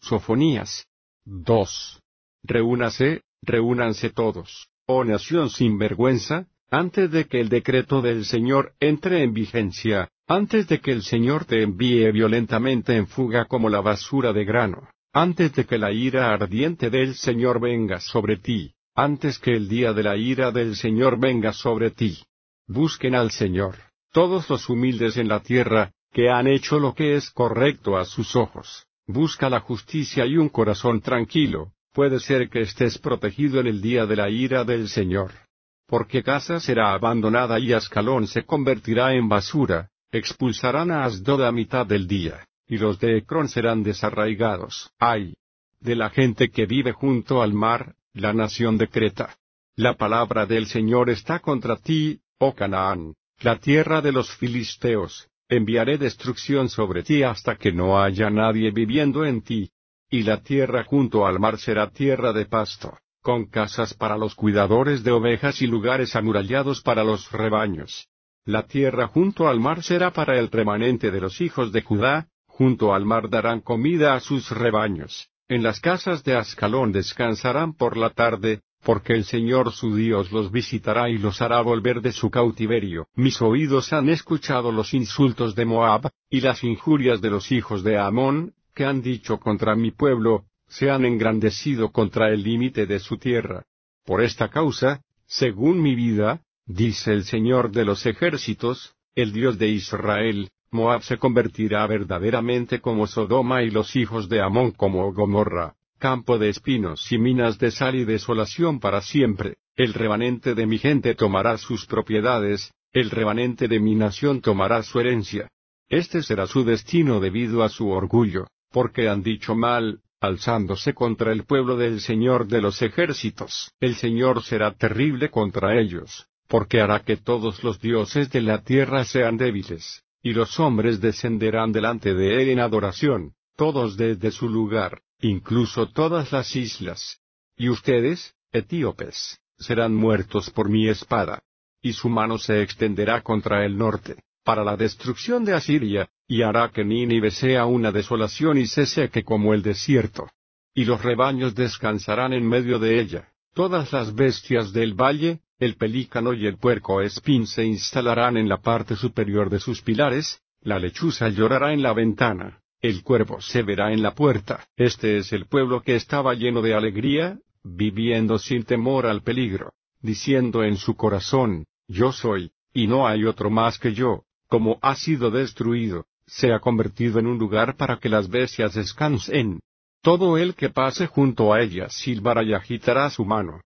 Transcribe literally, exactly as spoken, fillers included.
Sofonías dos. Reúnase, reúnanse todos, oh nación sin vergüenza, antes de que el decreto del Señor entre en vigencia, antes de que el Señor te envíe violentamente en fuga como la basura de grano, antes de que la ira ardiente del Señor venga sobre ti, antes que el día de la ira del Señor venga sobre ti. Busquen al Señor, todos los humildes en la tierra, que han hecho lo que es correcto a sus ojos. Busca la justicia y un corazón tranquilo, puede ser que estés protegido en el día de la ira del Señor. Porque Gaza será abandonada y Ascalón se convertirá en basura, expulsarán a Asdod a mitad del día, y los de Ecrón serán desarraigados. ¡Ay! De la gente que vive junto al mar, la nación de Creta. La palabra del Señor está contra ti, oh Canaán, la tierra de los filisteos. Enviaré destrucción sobre ti hasta que no haya nadie viviendo en ti. Y la tierra junto al mar será tierra de pasto, con casas para los cuidadores de ovejas y lugares amurallados para los rebaños. La tierra junto al mar será para el remanente de los hijos de Judá, junto al mar darán comida a sus rebaños. En las casas de Ascalón descansarán por la tarde, porque el Señor su Dios los visitará y los hará volver de su cautiverio. Mis oídos han escuchado los insultos de Moab, y las injurias de los hijos de Amón, que han dicho contra mi pueblo, se han engrandecido contra el límite de su tierra. Por esta causa, según mi vida, dice el Señor de los ejércitos, el Dios de Israel, Moab se convertirá verdaderamente como Sodoma y los hijos de Amón como Gomorra, campo de espinos y minas de sal y desolación para siempre. El remanente de mi gente tomará sus propiedades, el remanente de mi nación tomará su herencia. Este será su destino debido a su orgullo, porque han dicho mal, alzándose contra el pueblo del Señor de los ejércitos. El Señor será terrible contra ellos, porque hará que todos los dioses de la tierra sean débiles, y los hombres descenderán delante de él en adoración, todos desde su lugar, incluso todas las islas. Y ustedes, etíopes, serán muertos por mi espada. Y su mano se extenderá contra el norte, para la destrucción de Asiria, y hará que Nínive sea una desolación y se seque como el desierto. Y los rebaños descansarán en medio de ella. Todas las bestias del valle, el pelícano y el puerco espín se instalarán en la parte superior de sus pilares, la lechuza llorará en la ventana, el cuervo se verá en la puerta. Este es el pueblo que estaba lleno de alegría, viviendo sin temor al peligro, diciendo en su corazón, yo soy, y no hay otro más que yo. Como ha sido destruido, se ha convertido en un lugar para que las bestias descansen. Todo el que pase junto a ella silbará y agitará su mano.